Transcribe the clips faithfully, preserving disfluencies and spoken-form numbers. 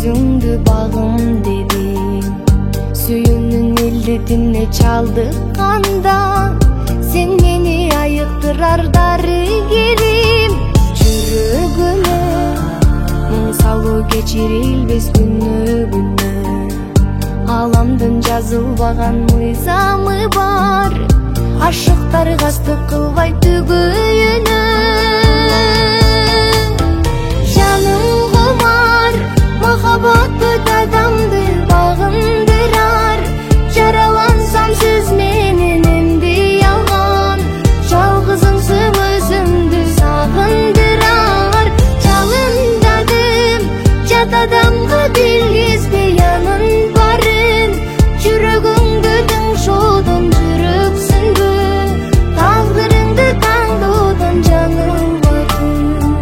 жүзүңдү багым дедим, сүйүүнүн илдетине чалдыкканда сен мени айыктырар дарыгерим. Жүрөгүмө муң салуу кечирилбес күнү күнү, аламдын жазылбаган мыйзамы бар, ашыктар кастык кылбай түгөйүнө. Жаным кумар, махабат бүт адамды багындырар, жаралансам сиз менен эмди алган, жалгызыңсың өзүңдү сагындырар. Жалындадым жат адамга билгизбей анын барын, жүрөгүңдү тыңшоодон жүрөксүңбү, тагдырыңды таңдоодон жаңылбадым.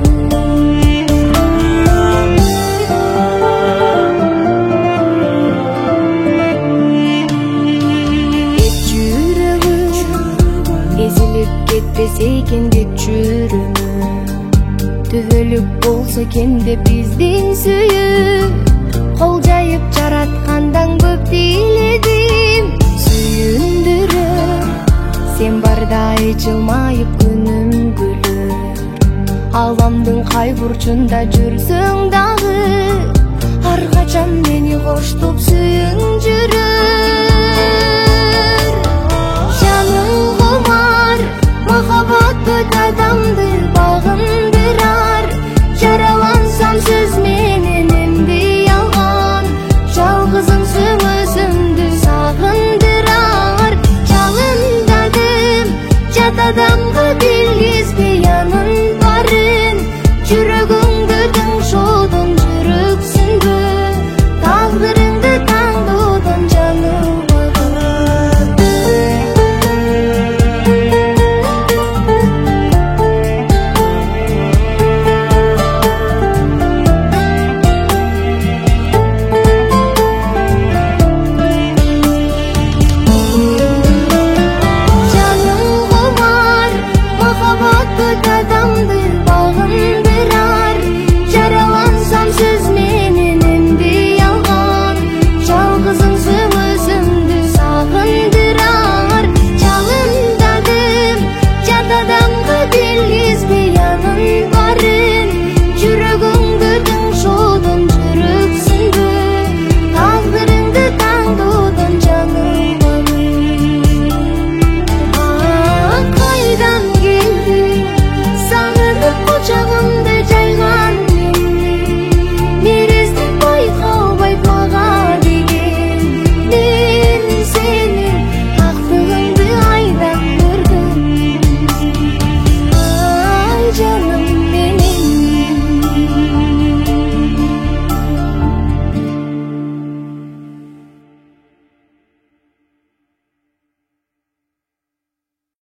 Эт жүрөгүм эзилип кетпесе экен деп жүрөмүн, түбөлүк болсо экен деп биздин сүйүү, кол жайып жараткандан көп тиледим. Сүйүндүрөм сен бардай жылмайып күнүм күлөр, аламдын кай бурчунда жүрсөң дагы, ар качан мени коштоп сүйүң жүрөр. Жаным кумар, махабат бүт адамды багындырар, жаралансам сиз менен эмди алган, жалгызыңсың өзүңдү сагындырар. Жалындадым жат адамга